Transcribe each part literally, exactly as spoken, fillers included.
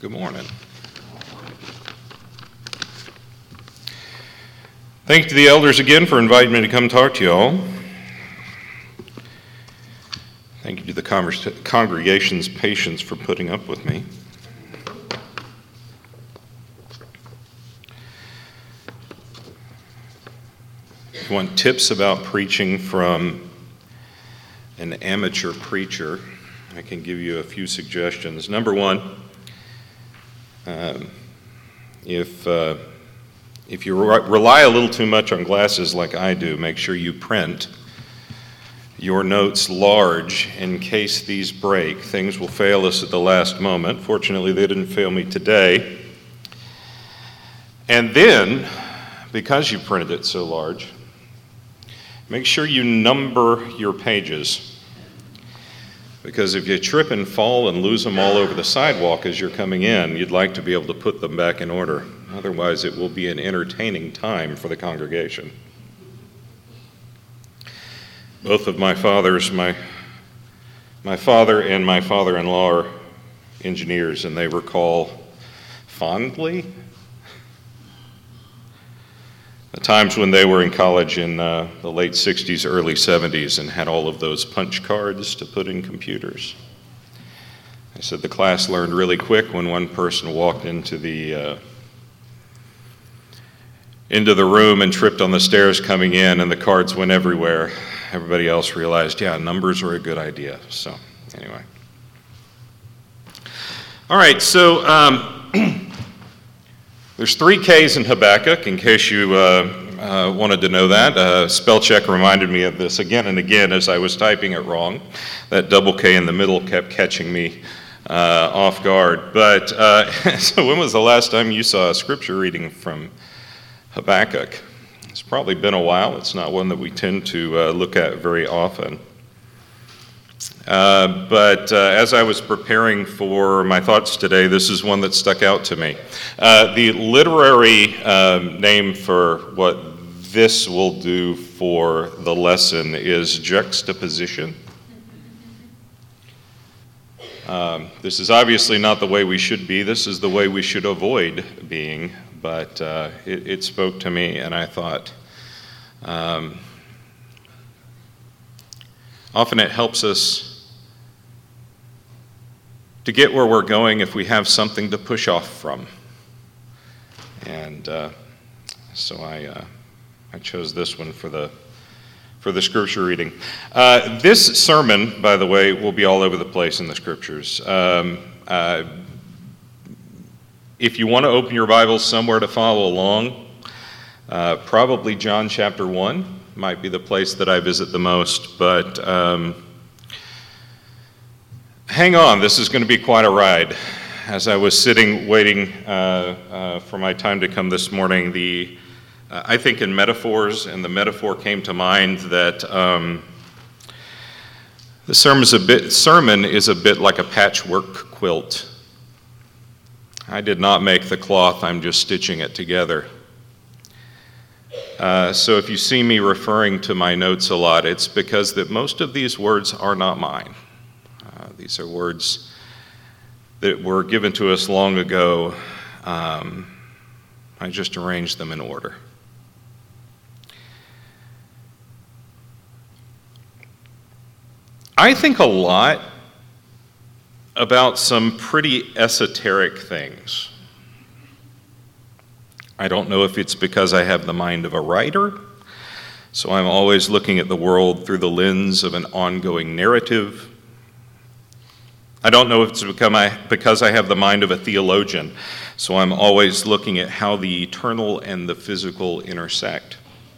Good morning. Thank you to the elders again for inviting me to come talk to you all. Thank you to the converse- congregation's patience for putting up with me. If you want tips about preaching from an amateur preacher, I can give you a few suggestions. Number one, um, if uh, if you re- rely a little too much on glasses like I do, make sure you print your notes large in case these break. Things will fail us at the last moment. Fortunately, they didn't fail me today. And then, because you printed it so large, make sure you number your pages. Because if you trip and fall and lose them all over the sidewalk as you're coming in, you'd like to be able to put them back in order. Otherwise, it will be an entertaining time for the congregation. Both of my fathers, my, my father and my father-in-law are engineers, and they recall fondly the times when they were in college in uh, the late sixties, early seventies, and had all of those punch cards to put in computers. I said the class learned really quick when one person walked into the uh, into the room and tripped on the stairs coming in, and the cards went everywhere. Everybody else realized, yeah, numbers are a good idea. So anyway. All right, so um, there's three K's in Habakkuk, in case you uh, uh, wanted to know that. Uh, spell check reminded me of this again and again as I was typing it wrong. That double K in the middle kept catching me uh, off guard. But uh, so when was the last time you saw a scripture reading from Habakkuk? It's probably been a while. It's not one that we tend to uh, look at very often. Uh, but uh, as I was preparing for my thoughts today, this is one that stuck out to me. Uh, the literary um, name for what this will do for the lesson is juxtaposition. Um, this is obviously not the way we should be. This is the way we should avoid being. But uh, it, it spoke to me, and I thought, um, often it helps us to get where we're going if we have something to push off from. And uh, so I uh, I chose this one for the for the scripture reading. Uh, this sermon, by the way, will be all over the place in the scriptures. Um, uh, if you want to open your Bibles somewhere to follow along, uh, probably John chapter one might be the place that I visit the most, but um, hang on, this is going to be quite a ride. As I was sitting waiting uh, uh, for my time to come this morning, the uh, I think in metaphors, and the metaphor came to mind that um, the sermon is a bit sermon is a bit like a patchwork quilt. I did not make the cloth, I'm just stitching it together. Uh, so if you see me referring to my notes a lot, it's because that most of these words are not mine. Uh, these are words that were given to us long ago. Um, I just arranged them in order. I think a lot about some pretty esoteric things. I don't know if it's because I have the mind of a writer, so I'm always looking at the world through the lens of an ongoing narrative. I don't know if it's because I have the mind of a theologian, so I'm always looking at how the eternal and the physical intersect.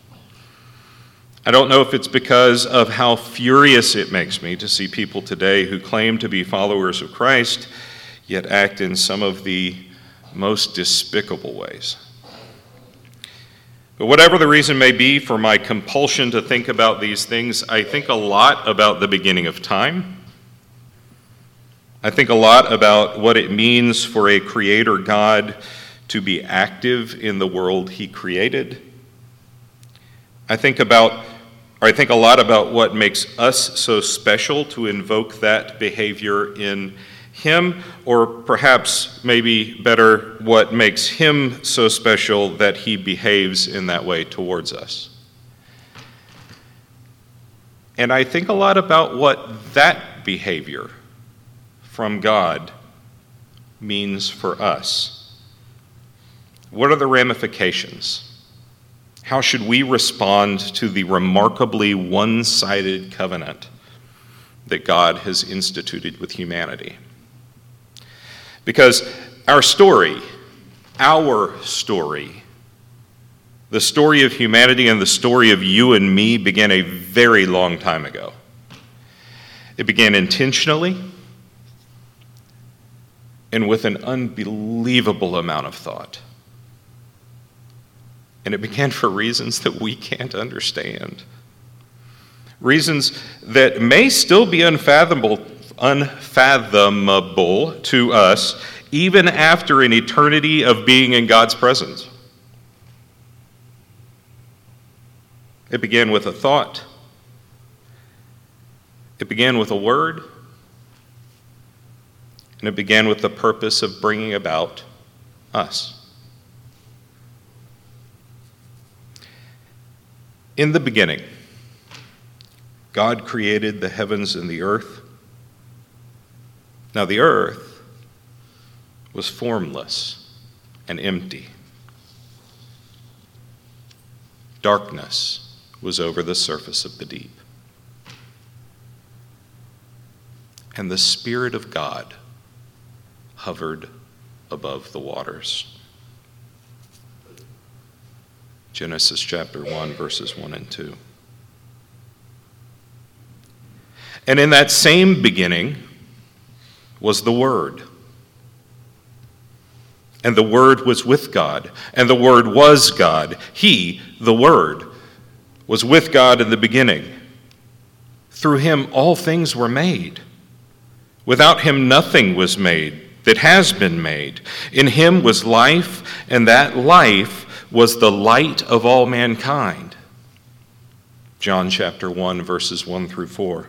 I don't know if it's because of how furious it makes me to see people today who claim to be followers of Christ, yet act in some of the most despicable ways. But whatever the reason may be for my compulsion to think about these things, I think a lot about the beginning of time. I think a lot about what it means for a creator God to be active in the world he created. I think about I think a lot about what makes us so special to invoke that behavior in Him, or perhaps maybe better, what makes him so special that he behaves in that way towards us. And I think a lot about what that behavior from God means for us. What are the ramifications? How should we respond to the remarkably one-sided covenant that God has instituted with humanity? Because our story, our story, the story of humanity and the story of you and me began a very long time ago. It began intentionally and with an unbelievable amount of thought. And it began for reasons that we can't understand. Reasons that may still be unfathomable, unfathomable to us, even after an eternity of being in God's presence. It began with a thought. It began with a word. And it began with the purpose of bringing about us. In the beginning, God created the heavens and the earth. Now the earth was formless and empty. Darkness was over the surface of the deep. And the Spirit of God hovered above the waters. Genesis chapter one, verses one and two. And in that same beginning was the Word. And the Word was with God, and the Word was God. He, the Word, was with God in the beginning. Through him all things were made. Without him nothing was made that has been made. In him was life, and that life was the light of all mankind. John chapter one, verses one through four.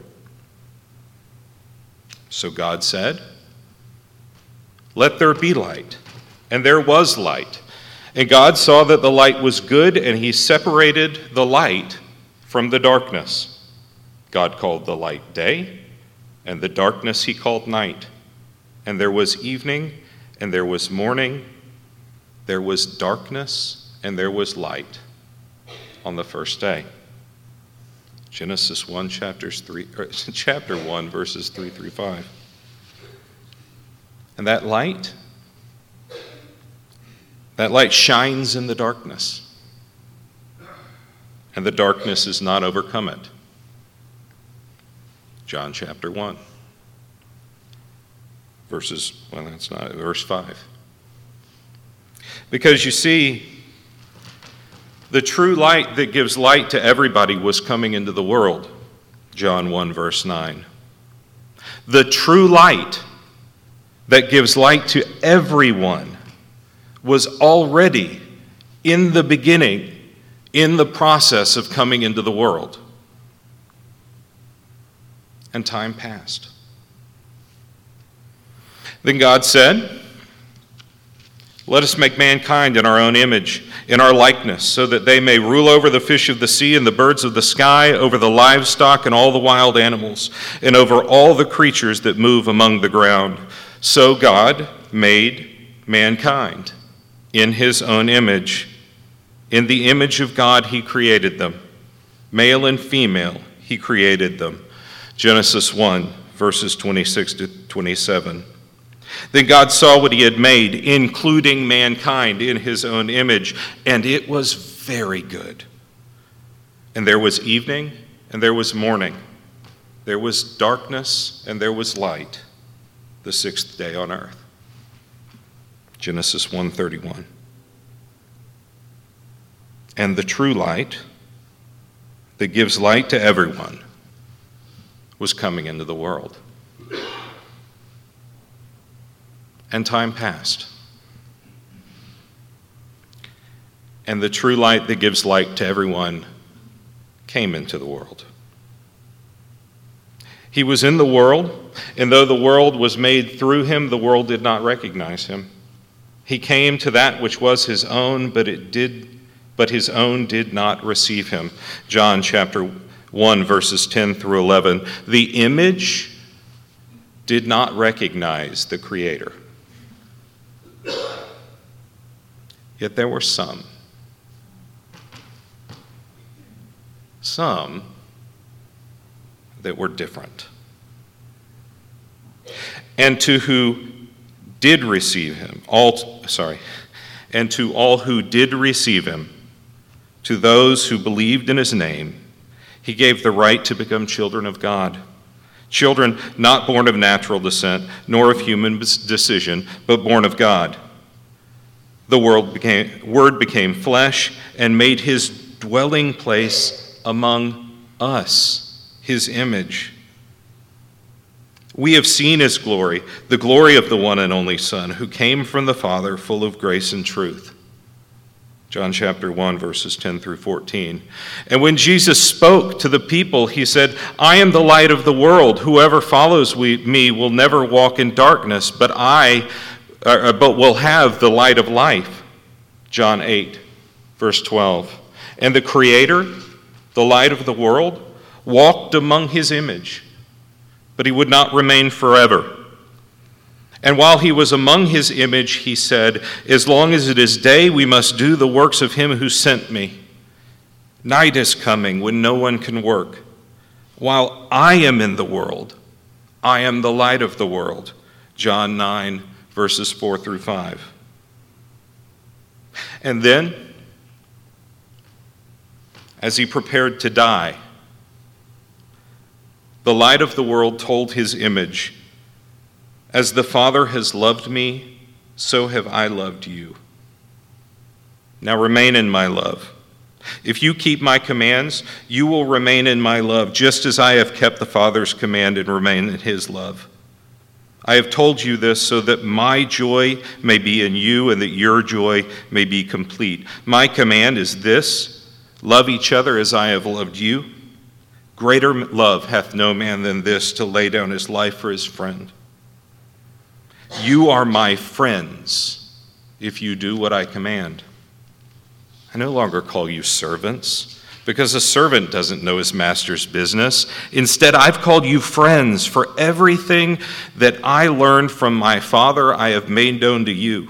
So God said, "Let there be light." And there was light. And God saw that the light was good, and he separated the light from the darkness. God called the light day, and the darkness he called night. And there was evening, and there was morning. There was darkness, and there was light on the first day. Genesis one, chapters three, or chapter one, verses three through five. And that light, that light shines in the darkness, and the darkness has not overcome it. John chapter one, verses, well, that's not, verse five. Because you see, the true light that gives light to everybody was coming into the world. John one, verse nine. The true light that gives light to everyone was already in the beginning, in the process of coming into the world. And time passed. Then God said, "Let us make mankind in our own image, in our likeness, so that they may rule over the fish of the sea and the birds of the sky, over the livestock and all the wild animals, and over all the creatures that move among the ground." So God made mankind in his own image. In the image of God he created them. Male and female he created them. Genesis one, verses twenty-six to twenty-seven. Then God saw what he had made, including mankind in his own image, and it was very good. And there was evening, and there was morning. There was darkness, and there was light, the sixth day on earth. Genesis one thirty-one. And the true light that gives light to everyone was coming into the world. And time passed. And the true light that gives light to everyone came into the world. He was in the world, and though the world was made through him, the world did not recognize him. He came to that which was his own, but it did but his own did not receive him. John chapter one, verses ten through eleven. The image did not recognize the Creator. Yet there were some. Some that were different. And to who did receive him, all sorry, and to all who did receive him, to those who believed in his name, he gave the right to become children of God. Children not born of natural descent, nor of human decision, but born of God. The world became, Word became flesh and made his dwelling place among us, his image. We have seen his glory, the glory of the one and only Son, who came from the Father, full of grace and truth. John chapter one, verses ten through fourteen. And when Jesus spoke to the people, he said, I am the light of the world. Whoever follows me will never walk in darkness, but I, uh, but will have the light of life. John eight, verse twelve. And the Creator, the light of the world, walked among his image, but he would not remain forever. And while he was among his image, he said, as long as it is day, we must do the works of him who sent me. Night is coming when no one can work. While I am in the world, I am the light of the world. John nine, verses four through five. And then, as he prepared to die, the light of the world told his image, as the Father has loved me, so have I loved you. Now remain in my love. If you keep my commands, you will remain in my love, just as I have kept the Father's command and remain in his love. I have told you this so that my joy may be in you and that your joy may be complete. My command is this: love each other as I have loved you. Greater love hath no man than this, to lay down his life for his friend. You are my friends if you do what I command. I no longer call you servants, because a servant doesn't know his master's business. Instead, I've called you friends, for everything that I learned from my Father I have made known to you.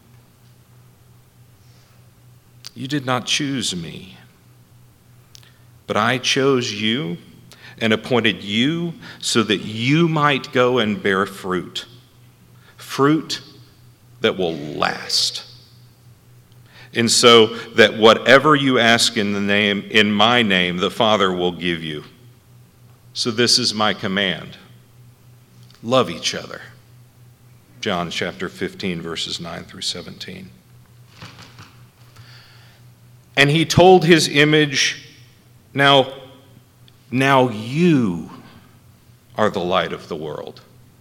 You did not choose me, but I chose you and appointed you so that you might go and bear fruit. Fruit that will last. And so that whatever you ask in the name, in my name, the Father will give you. So this is my command: love each other. John chapter fifteen, verses nine through seventeen. And he told his image, now, now you are the light of the world.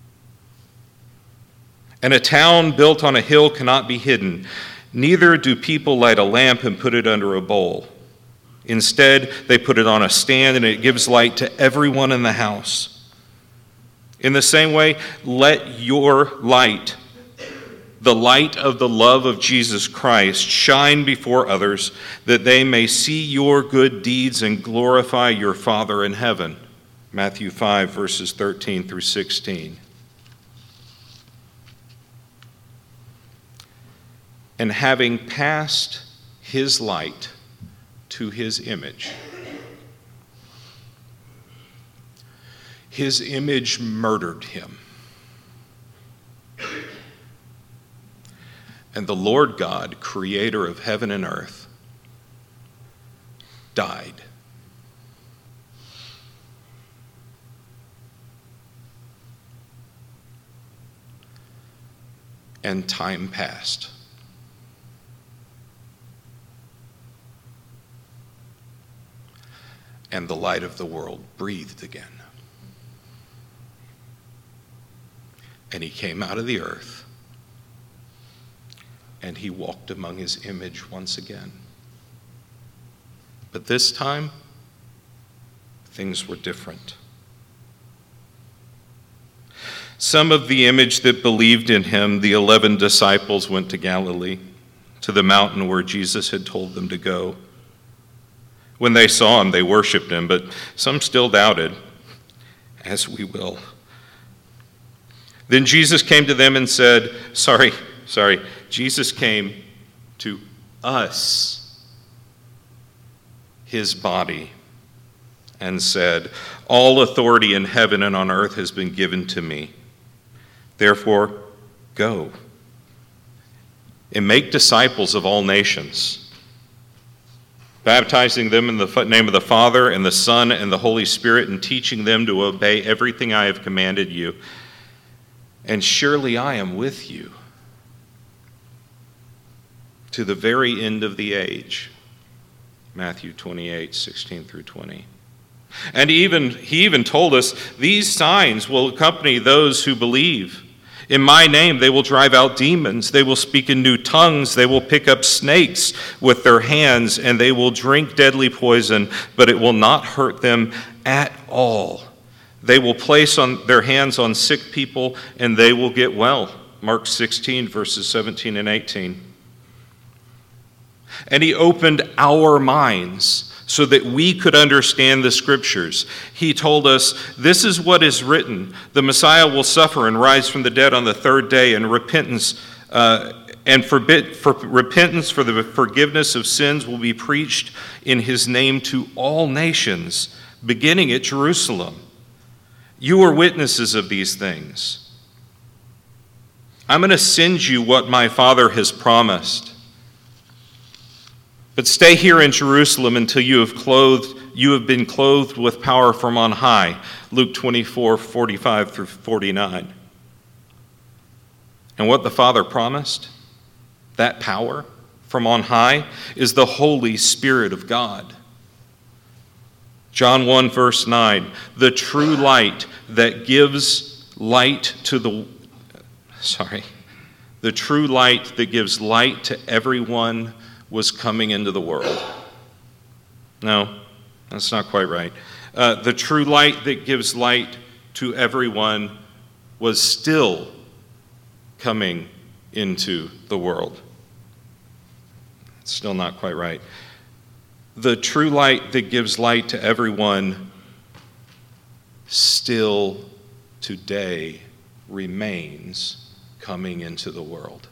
And a town built on a hill cannot be hidden. Neither do people light a lamp and put it under a bowl. Instead, they put it on a stand, and it gives light to everyone in the house. In the same way, let your light, the light of the love of Jesus Christ, shine before others, that they may see your good deeds and glorify your Father in heaven. Matthew five, verses thirteen through sixteen. And having passed his light to his image, his image murdered him. And the Lord God, creator of heaven and earth, died. And time passed. And the light of the world breathed again. And he came out of the earth, and he walked among his image once again. But this time, things were different. Some of the image that believed in him, the eleven disciples, went to Galilee, to the mountain where Jesus had told them to go. When they saw him, they worshiped him, but some still doubted, as we will. Then Jesus came to them and said, sorry, sorry, Jesus came to us, his body, and said, all authority in heaven and on earth has been given to me. Therefore, go and make disciples of all nations, baptizing them in the name of the Father and the Son and the Holy Spirit, and teaching them to obey everything I have commanded you. And surely I am with you to the very end of the age. Matthew twenty-eight, sixteen through twenty. And even he even told us, these signs will accompany those who believe. In my name they will drive out demons, they will speak in new tongues, they will pick up snakes with their hands, and they will drink deadly poison, but it will not hurt them at all. They will place on their hands on sick people, and they will get well. Mark sixteen, verses seventeen and eighteen. And he opened our minds so that we could understand the scriptures. He told us, this is what is written. The Messiah will suffer and rise from the dead on the third day, and repentance uh, and forbid, for repentance for the forgiveness of sins will be preached in his name to all nations, beginning at Jerusalem. You are witnesses of these things. I'm going to send you what my Father has promised. But stay here in Jerusalem until you have clothed, you have been clothed with power from on high. Luke twenty-four, forty-five through forty-nine. And what the Father promised, that power from on high, is the Holy Spirit of God. John one, verse nine, the true light that gives light to the, sorry, the true light that gives light to everyone was coming into the world. No, that's not quite right. Uh, the true light that gives light to everyone was still coming into the world. It's still not quite right. The true light that gives light to everyone still today remains coming into the world.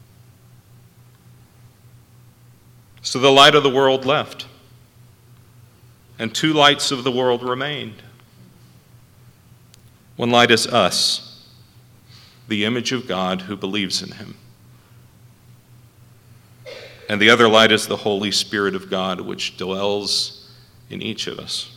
So the light of the world left, and two lights of the world remained. One light is us, the image of God who believes in him. And the other light is the Holy Spirit of God, which dwells in each of us.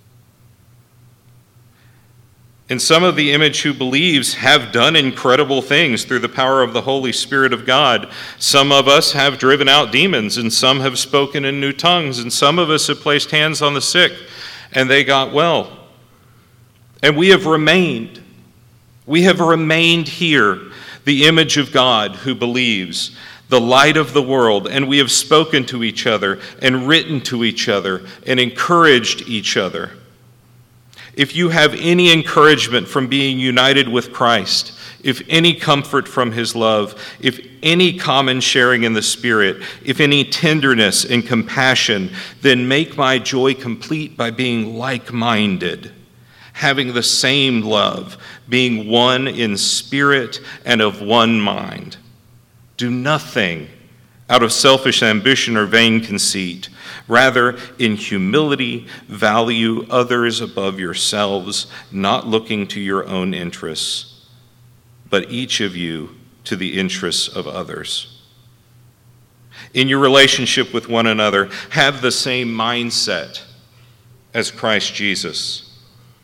And some of the image who believes have done incredible things through the power of the Holy Spirit of God. Some of us have driven out demons, and some have spoken in new tongues, and some of us have placed hands on the sick, and they got well. And we have remained. We have remained here, the image of God who believes, the light of the world, and we have spoken to each other and written to each other and encouraged each other. If you have any encouragement from being united with Christ, if any comfort from his love, if any common sharing in the Spirit, if any tenderness and compassion, then make my joy complete by being like-minded, having the same love, being one in spirit and of one mind. Do nothing out of selfish ambition or vain conceit. Rather, in humility, value others above yourselves, not looking to your own interests, but each of you to the interests of others. In your relationship with one another, have the same mindset as Christ Jesus,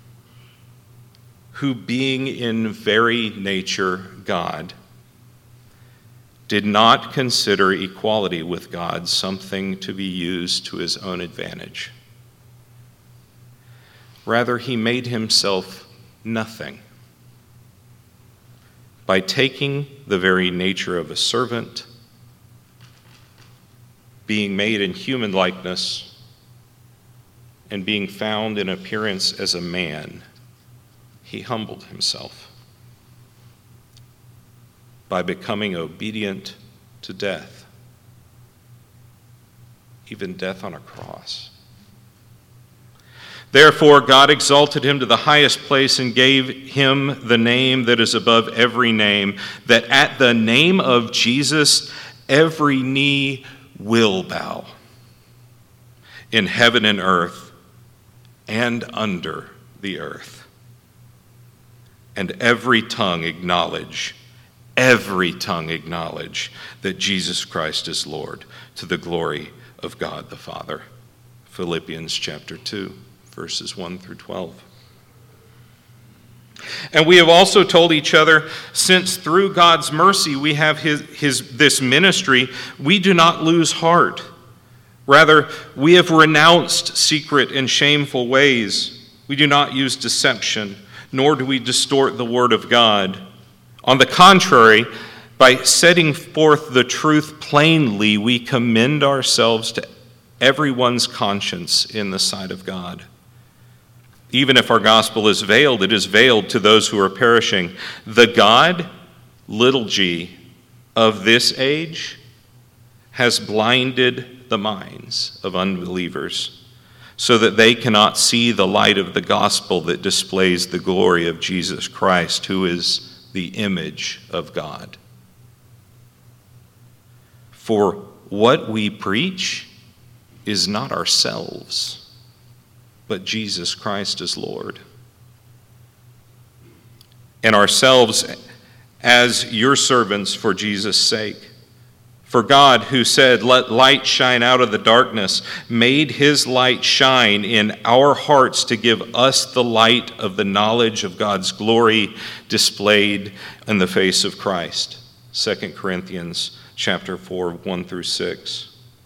who being in very nature God, did not consider equality with God something to be used to his own advantage. Rather, he made himself nothing by taking the very nature of a servant, being made in human likeness, and being found in appearance as a man. He humbled himself by becoming obedient to death, even death on a cross. Therefore, God exalted him to the highest place and gave him the name that is above every name, that at the name of Jesus every knee will bow, in heaven and earth and under the earth, and every tongue acknowledge, every tongue acknowledge that Jesus Christ is Lord, to the glory of God the Father. Philippians chapter two, verses one through twelve. And we have also told each other, since through God's mercy we have his, his, this ministry, we do not lose heart. Rather, we have renounced secret and shameful ways. We do not use deception, nor do we distort the word of God. On the contrary, by setting forth the truth plainly, we commend ourselves to everyone's conscience in the sight of God. Even if our gospel is veiled, it is veiled to those who are perishing. The God, little g, of this age has blinded the minds of unbelievers so that they cannot see the light of the gospel that displays the glory of Jesus Christ, who is the image of God. For what we preach is not ourselves, but Jesus Christ is Lord. And ourselves as your servants for Jesus' sake. For God, who said, "Let light shine out of the darkness," made his light shine in our hearts to give us the light of the knowledge of God's glory displayed in the face of Christ. Second Corinthians chapter four, one through six.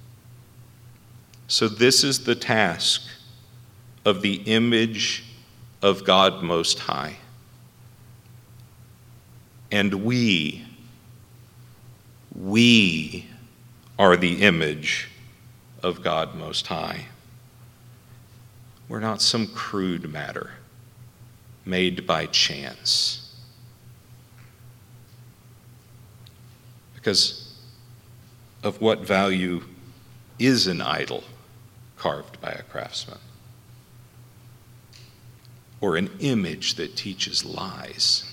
So this is the task of the image of God Most High. And we, we are the image of God Most High. We're not some crude matter made by chance. Because of what value is an idol carved by a craftsman? Or an image that teaches lies?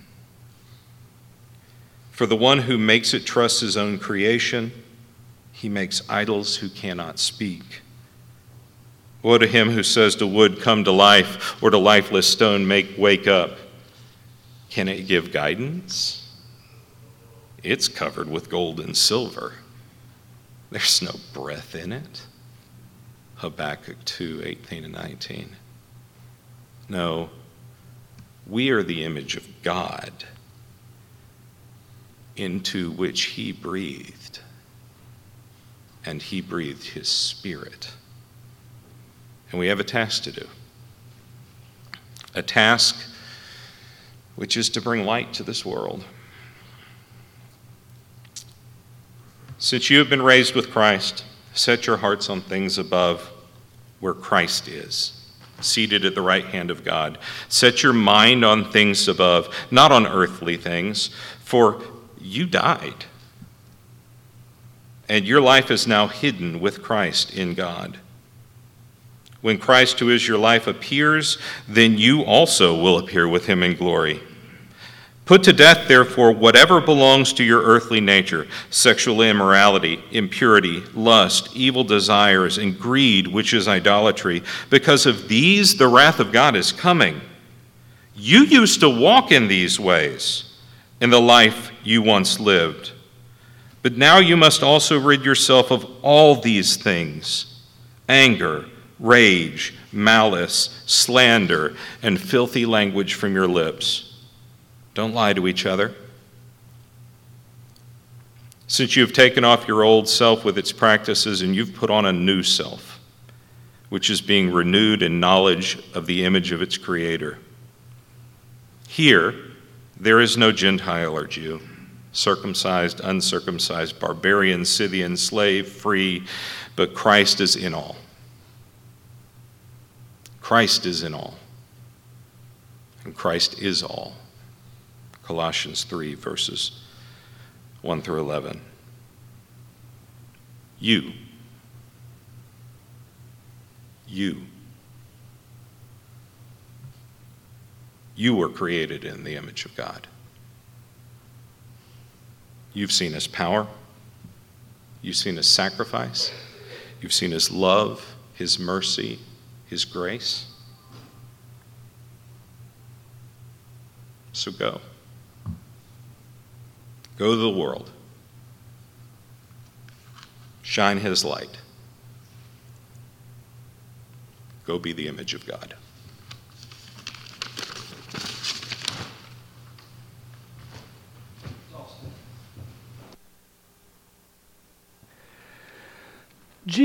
For the one who makes it trust his own creation, he makes idols who cannot speak. Woe to him who says to wood, "Come to life," or to lifeless stone, "Make wake up." Can it give guidance? It's covered with gold and silver. There's no breath in it. Habakkuk two, eighteen and nineteen. No, we are the image of God, into which he breathed, and he breathed his spirit. And we have a task to do. A task which is to bring light to this world. Since you have been raised with Christ, set your hearts on things above, where Christ is, seated at the right hand of God. Set your mind on things above, not on earthly things, for you died, and your life is now hidden with Christ in God. When Christ, who is your life, appears, then you also will appear with him in glory. Put to death, therefore, whatever belongs to your earthly nature: sexual immorality, impurity, lust, evil desires, and greed, which is idolatry. Because of these, the wrath of God is coming. You used to walk in these ways in the life you once lived. But now you must also rid yourself of all these things: anger, rage, malice, slander, and filthy language from your lips. Don't lie to each other. Since you've taken off your old self with its practices, and you've put on a new self, which is being renewed in knowledge of the image of its creator. Here, there is no Gentile or Jew, circumcised, uncircumcised, barbarian, Scythian, slave, free, but Christ is in all. Christ is in all. And Christ is all. Colossians three, verses one through eleven. You. You. You were created in the image of God. You've seen his power. You've seen his sacrifice. You've seen his love, his mercy, his grace. So go. Go to the world. Shine his light. Go be the image of God.